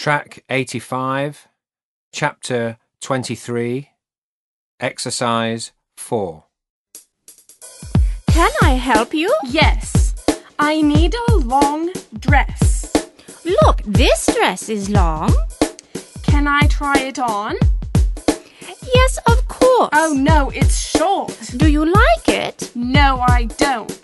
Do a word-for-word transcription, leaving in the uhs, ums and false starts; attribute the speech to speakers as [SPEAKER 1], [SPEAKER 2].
[SPEAKER 1] Track eighty-five, Chapter twenty-three, Exercise four.
[SPEAKER 2] Can I help you?
[SPEAKER 3] Yes, I need a long dress.
[SPEAKER 2] Look, this dress is long.
[SPEAKER 3] Can I try it on?
[SPEAKER 2] Yes, of course.
[SPEAKER 3] Oh no, it's short.
[SPEAKER 2] Do you like it?
[SPEAKER 3] No, I don't.